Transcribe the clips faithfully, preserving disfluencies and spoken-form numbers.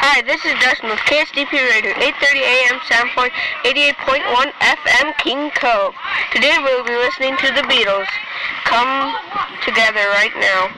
Hi, this is Dustin with K S D P Radio, eight thirty A M, Soundpoint, eighty-eight point one F M, King Cove. Today we'll be listening to the Beatles. Come together right now.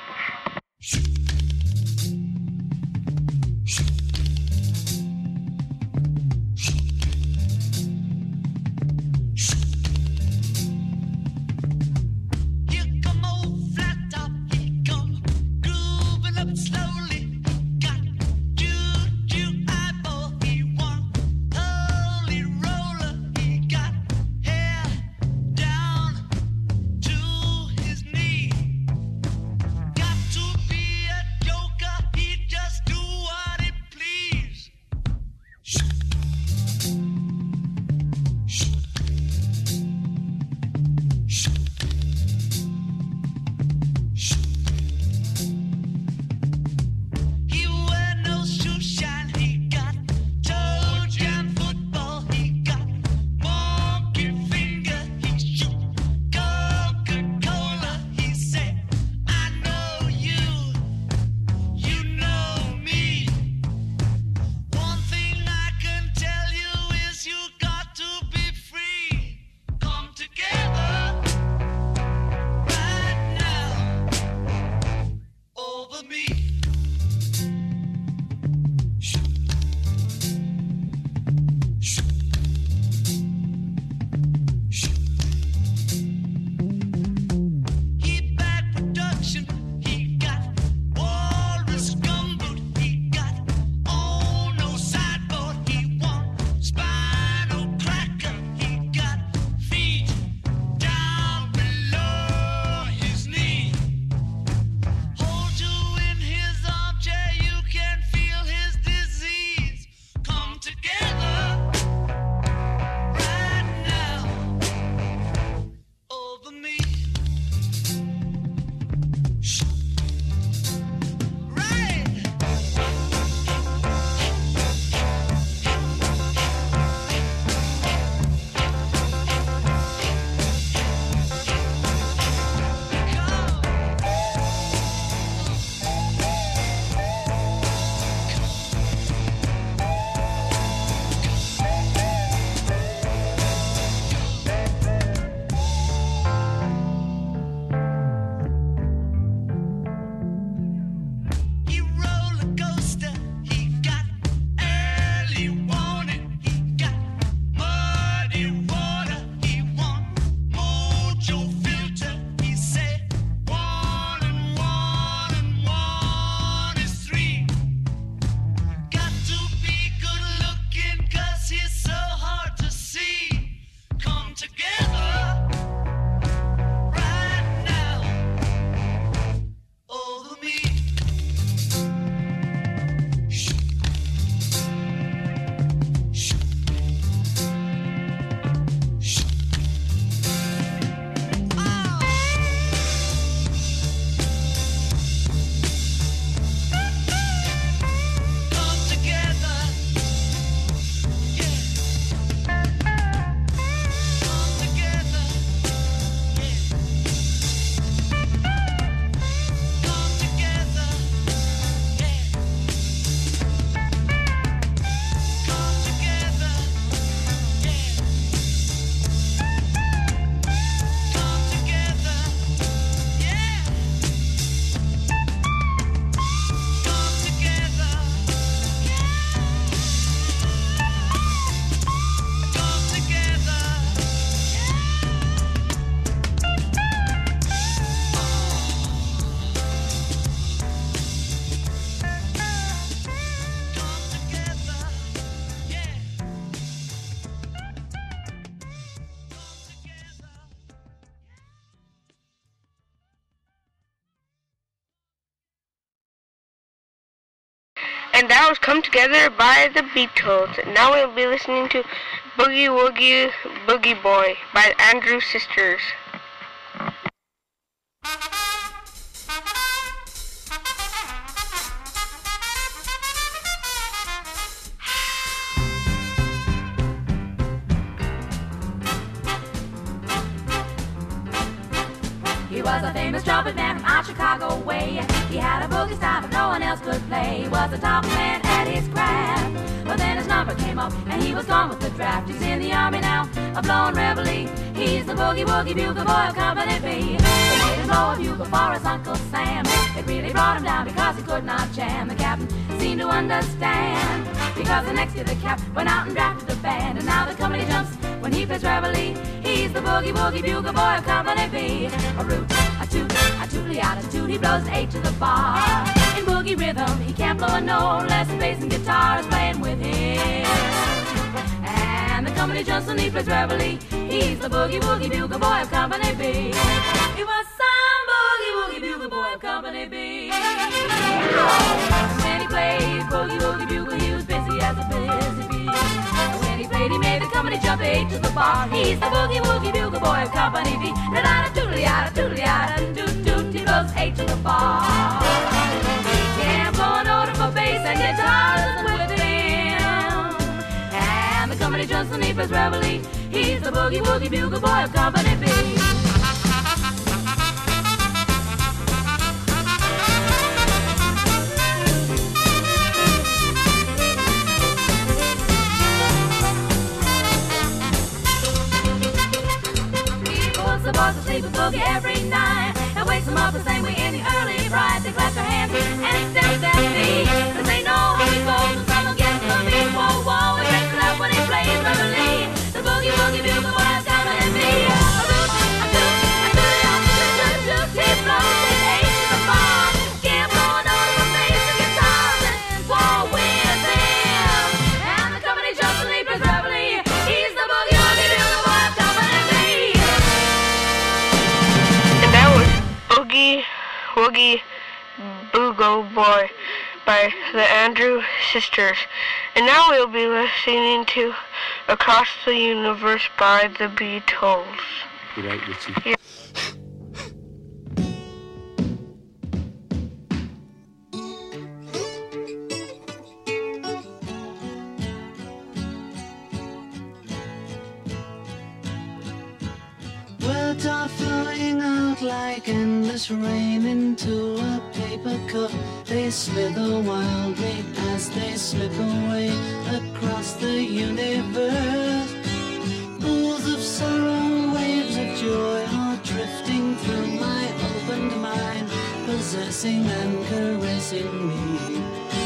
And that was Come Together by the Beatles. Now we'll be listening to Boogie Woogie Boogie Boy by the Andrews Sisters. He was a famous trumpet man from out Chicago way. He had a boogie style that no one else could play. He was a top man at his craft. and he was gone with the draft. He's in the army now, a blowing reveille. He's the boogie woogie bugle boy of Company B. They made him blow a bugle for his Uncle Sam. It really brought him down because he could not jam. The captain seemed to understand, because the next year the cap went out and drafted a band. And now the company jumps when he plays reveille. He's the boogie woogie bugle boy of Company B. A root, a toot, a tootly out a toot. He blows an eight to the bar. In boogie rhythm, he can't blow a note unless the bass and guitar is playing with him. And the company jumps when he plays reveille. He's the boogie woogie bugle boy of Company B. He was some boogie woogie bugle boy of Company B. When he played boogie woogie bugle, he was busy as a busy bee. When he played, he made the company jump eight to the bar. He's the boogie woogie bugle boy of Company B. Da da da doodly da doodly da doot doot. He blows eight to the bar. He can't blow a note of a bass and guitar isn't with him. And the company jumps when he plays reveille. He's the boogie woogie bugle boy of Company B. The boys will sleep with boogie every night and wakes them up the same way in the early bright. They clap their hands and extend their feet, 'cause they know how he goes and some will get the beat. Whoa, whoa, he wakes it up when he plays reveille. The boogie woogie bugle boy of Company B. A root, a toot, a toot, a toot, toot, toot. He blows his eight to the bar. Can't blow a note of a bass and guitar and whoa with him. And the company jumps and he plays reveille. He's the boogie woogie bugle boy of Company B. Boogie Woogie Bugle Boy by the Andrew Sisters. And now we'll be listening to Across the Universe by the Beatles. You right, Richie? Yeah. Words are flowing out like endless rain into a paper cup. They slither wildly as they slip away across the universe. Pools of sorrow, waves of joy are drifting through my opened mind, possessing and caressing me.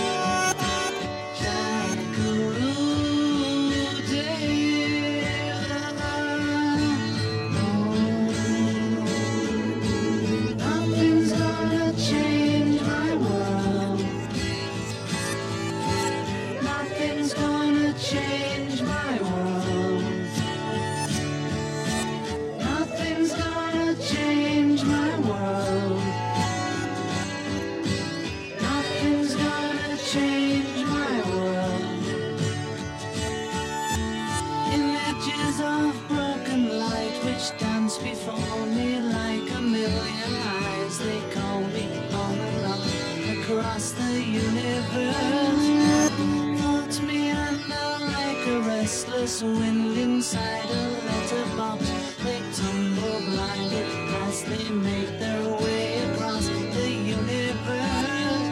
Before me like a million eyes, they call me on and on across the universe. Float me under like a restless wind inside a letterbox. They tumble blinded as they make their way across the universe.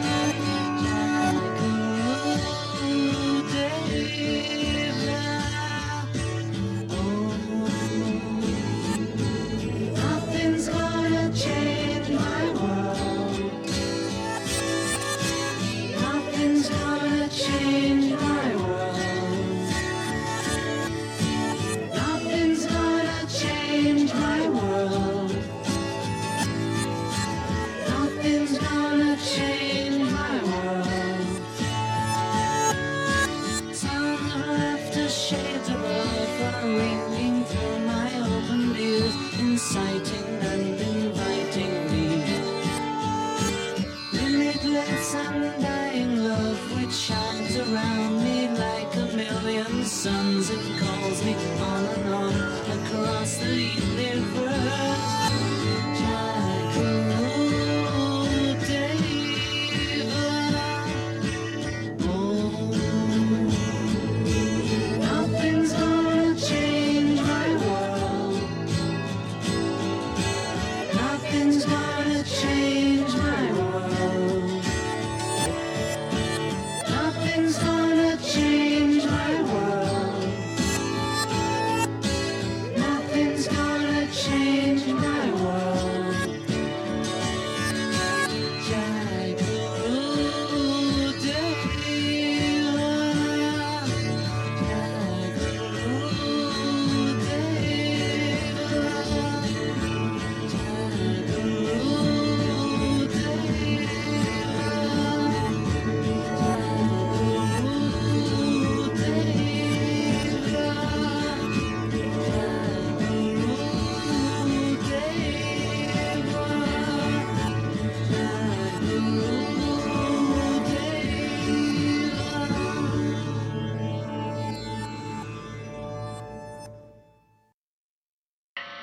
Inciting and inviting me. Limitless undying love which shines around me like a million suns. It calls me on and on across the universe. Nothing's gonna change my world.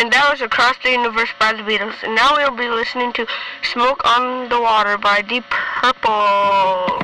And that was Across the Universe by the Beatles. And now we'll be listening to Smoke on the Water by Deep Purple.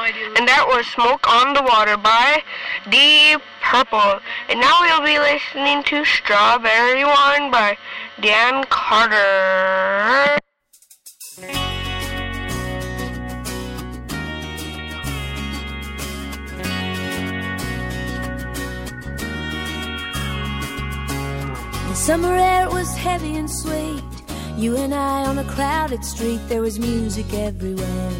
idea. And that was Smoke on the Water by Deep Purple. And now we'll be listening to Strawberry Wine by Dan Carter. The summer air was heavy and sweet. You and I on a crowded street. There was music everywhere.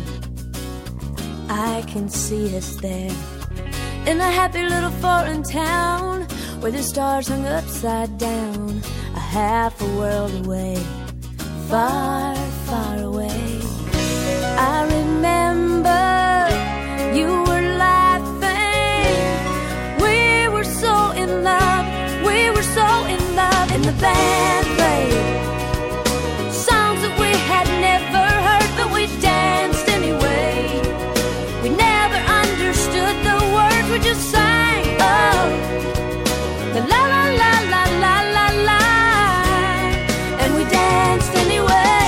I can see us there in a happy little foreign town where the stars hung upside down, a half a world away, far, far away. I remember you were laughing. We were so in love. We were so in love. And the band played songs that we had never heard, but we danced anyway. We never understood the words, we just sang. Oh, the la la la la la la la, and we danced anyway.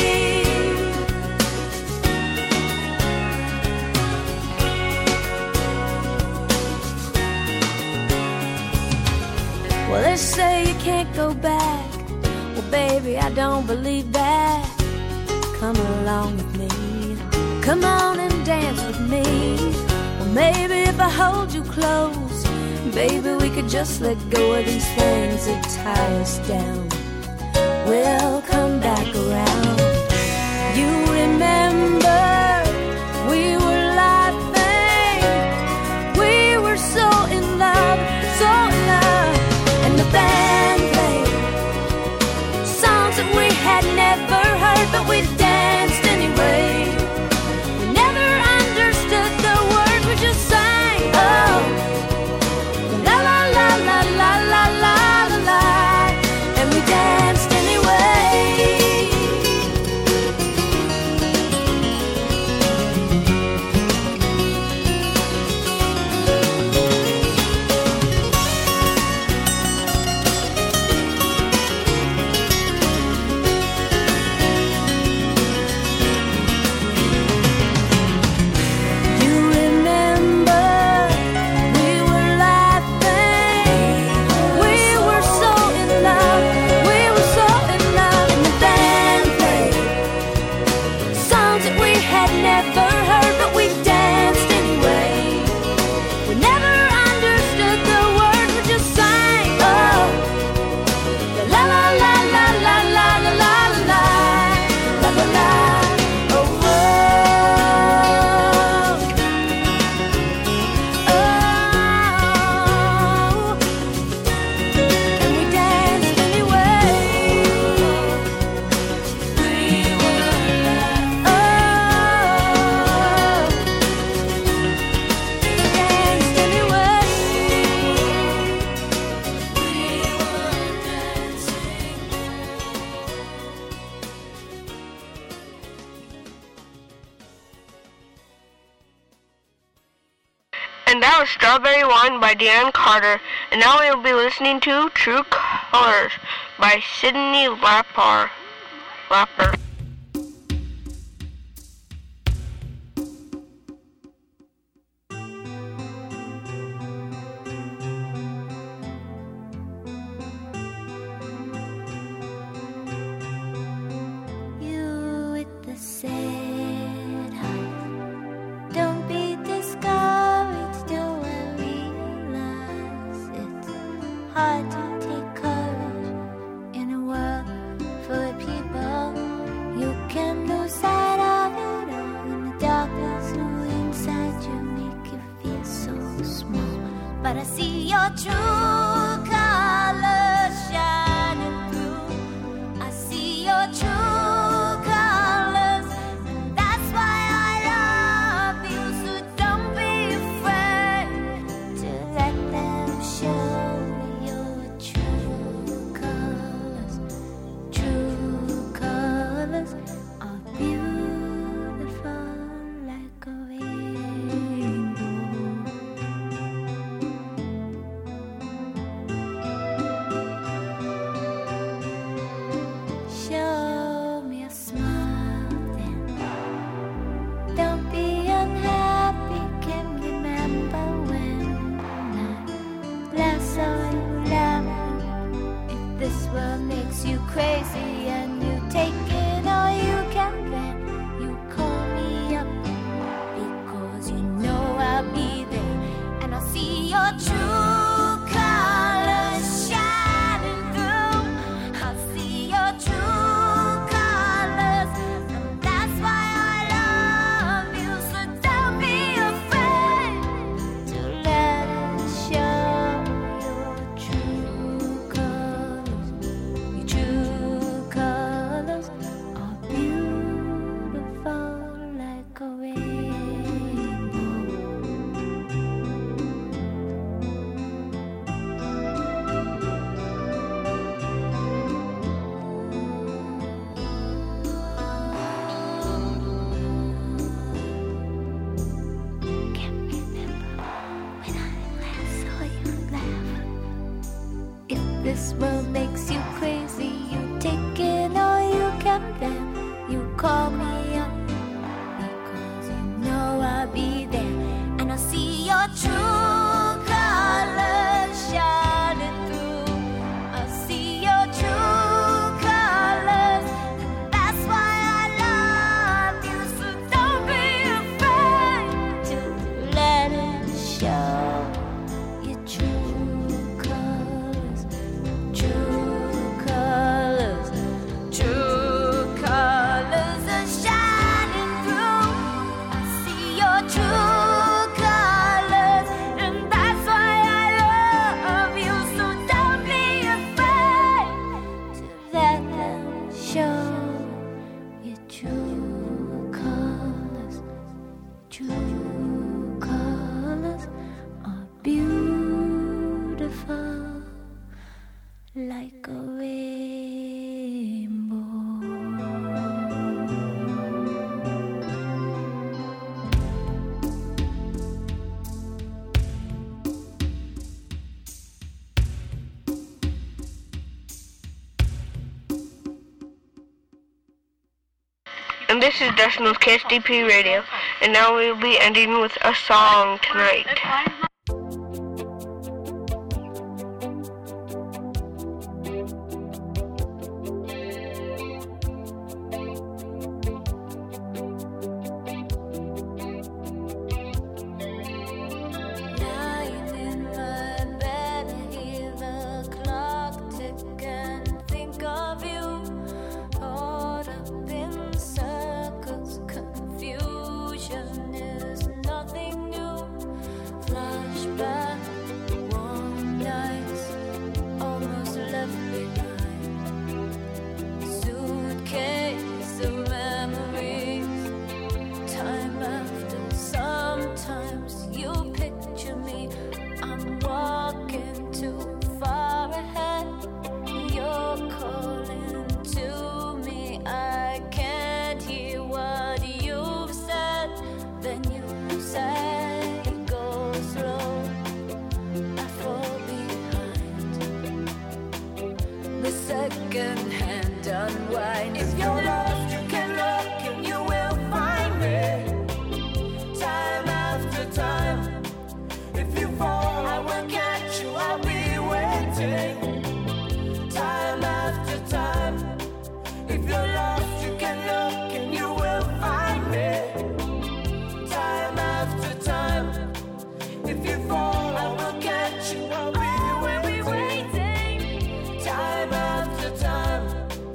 Well, they say you can't go back. Well, baby, I don't believe that. Come along with me. Come on and dance with me. Well, maybe if I hold you close, baby, we could just let go of these things that tie us down. We'll come back around. You remember we were laughing. We were so in love, so in love. And the band played songs that we had never heard, but we danced anyway. We never understood the words, we just sang. Oh, la la la la la la la la la, and we danced anyway. And that was Strawberry Wine by Dan Carter. And now we'll be listening to True Colors by Sydney Lapar. Lapper. You with the sad heart, don't be discouraged, though I realize it's hard to take courage in a world full of people. You can lose sight of it all, and the darkness inside you make you feel so small. But I see your true colors shining through. I see your true colors, and that's why I love you. So don't be afraid to let them show your true colors. True colors are beautiful like a rainbow. this world makes you crazy. You take it or you can them. You call me up because you know I'll be there, and I'll see your true colors shining through. I'll see your true colors, and that's why I love you. So don't be afraid to let it show. Your true colors, true colors, true colors are shining through. I see your true colors, and that's why I love you. So don't be afraid to let them show. Your true colors, true colors are beautiful like a rainbow. And this is Dustin with K S D P Radio, and now we'll be ending with a song tonight. Lying in my bed, I hear the clock tick and think of you. Caught up in circles, confusion is nothing new. Flashback, warm nights, almost left behind. Suitcase of memories, time after. Sometimes you picture me, I'm walking too far ahead. You're calling to me, I can't hear what you've said. Then you say, go slow, I fall behind. The second hand unwind. If you're lost, you can look and you will find me. Time after time. If you fall, I will catch you, I'll be waiting. Time after time. If you're lost, you can look and you will find me. Time after time. If you fall, I will catch you, I'll be waiting. Time after time.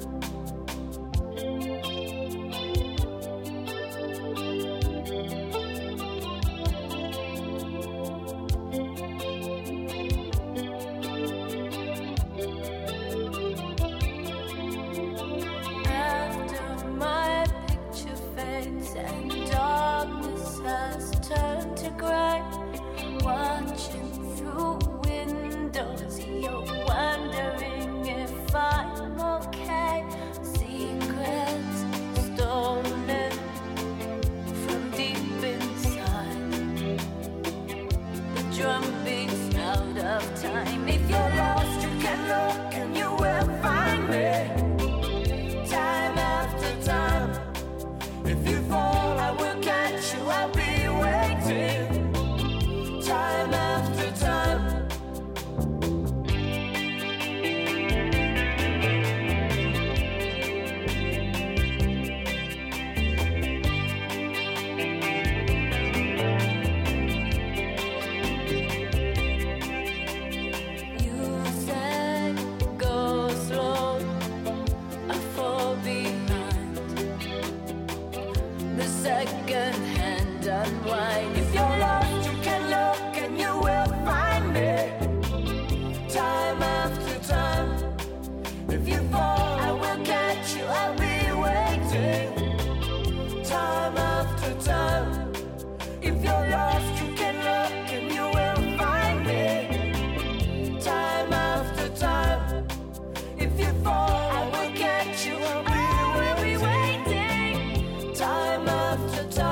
After my picture fades and darkness has turned to gray, watching through windows, you're wondering if I'm okay. Secrets stolen from deep inside. The drum beats out of time. If you're lost, you can look and you will find me. Time after time. If you fall, I will catch you, I'll be waiting. Time after time. You said, go slow, I fall behind. The second hand unwind. If you're lost, you can look and you will find me. Time after time. If you fall, I will catch you, I'll be waiting. Time after time. If you're lost, you can look and you will find me. Time after time. If you fall, I will catch you, I'll be waiting. Time after time.